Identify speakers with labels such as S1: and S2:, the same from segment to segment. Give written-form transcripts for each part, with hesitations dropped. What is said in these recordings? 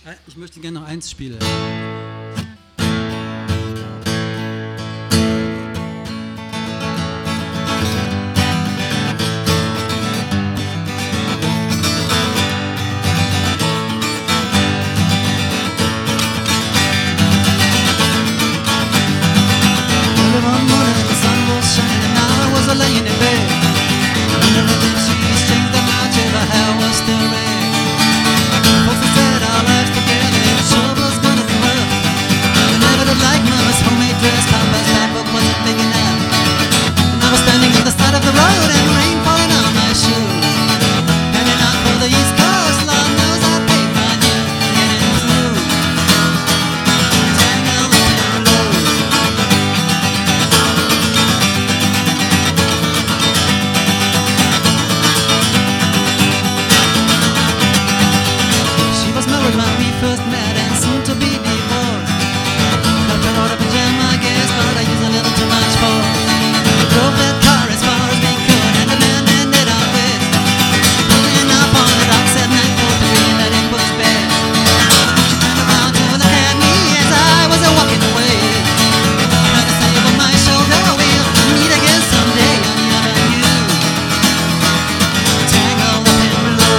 S1: Ich möchte gerne noch eins spielen.
S2: Laying in bed, wondering if she's changed her mind till the hair was still red. Folks have said our lives together, it sure was gonna be rough. I never did like Mama's homemade dress, Papa's bad book wasn't big enough. And I was standing on the side of the road and rain falling on my shoes. Heading out for the East Coast, Lord knows I paid my dues. Getting through, tangled up in blue. When we first met and soon to be divorced, got her out of pajama, I guess, but I used a little too much force. Drove that car as far as we could, and the man ended up with pulling up on the docks at 9:43, that it was bad. She turned around to look at me as I was walking away. Tried to say over my shoulder, we'll meet again someday on the avenue, tangled up in blue.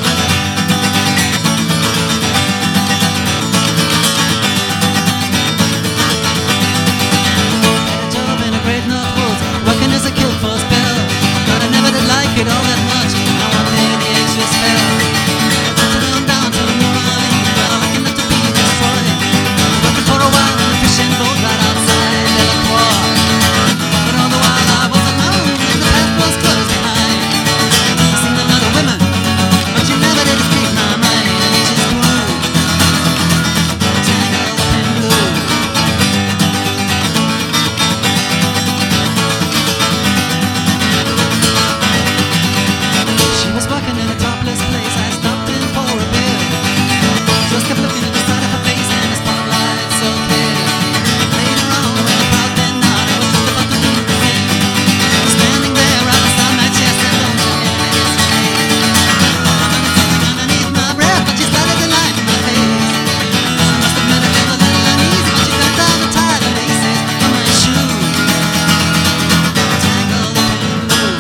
S2: As a kilt for a spell, but I never did like it all that much. Now one day the eggs just fell. I drifted on down to New Orleans, well, lucky not to be destroyed. Working for a while on a fishing boat right outside Delacroix. But all the while I was alone, and the path was closed behind. I seen another woman, but she never did escape my mind. And it just grew, tangled up in blue. Walking in a topless place, I stopped in for a beer. Just kept looking at the side of her face and the spotlight so clear. Later on, when the crowd did not, I was just about to do the same. Standing there right beside my chest and don't you get it straight. Something underneath my breath, but she started to lie in my face. I must admit I felt a little uneasy when she got down to tie the laces on my shoes. Tangled up in blue.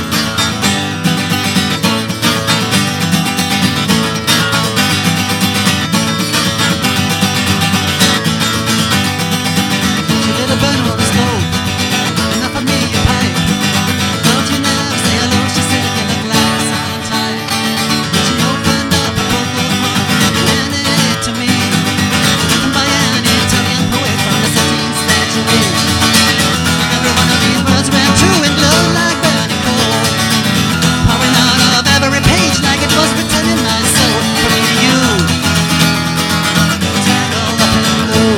S2: Burn on the stove and offered me a pipe. Don't you never say hello, she said, you look like a silent type. She opened up a book of mine and handed it to me, written by an Italian poet from the 17th century. Every one of these words ran true and glowed like burning coal, pouring out of every page like it was written in my soul. For me to you, tangled up in blue.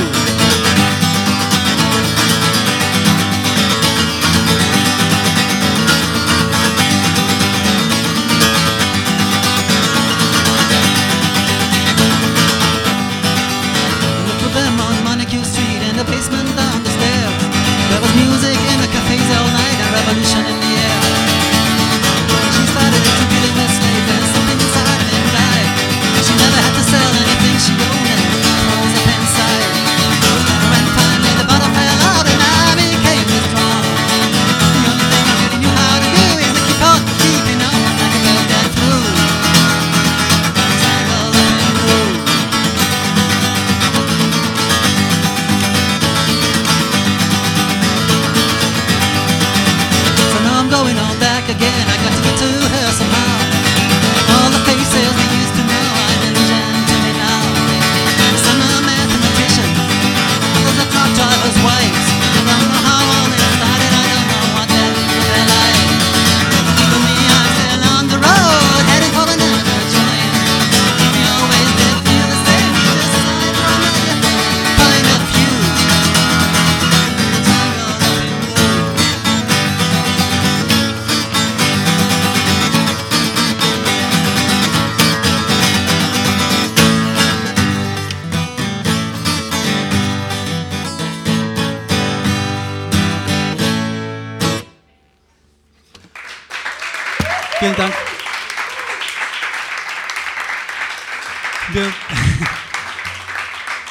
S2: Them on Montague Street and the basement down the stairs. There was music in the cafes all night and revolution in the air. She started to really mislave and something inside didn't right. She never had to sell anything she owned and froze up inside. When finally the bottom fell out and I became withdrawn, the only thing I really knew how to do is to keep on keeping on like a girl that flew, tangled up in blue. I'm going on back again, I got to get to her somehow. All the faces we used to know are an illusion to me now. Some are mathematicians, others are truck drivers' wives. I don't know how all this started, I don't know what that is their life. For me, I'm still on the road, heading for another joint. We always did feel the same, just aside from another point of view. Tangled up in blue.
S1: Vielen Dank.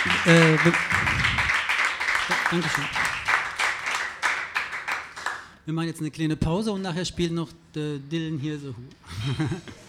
S1: Dankeschön. Wir machen jetzt eine kleine Pause und nachher spielt noch der Dylan hier so.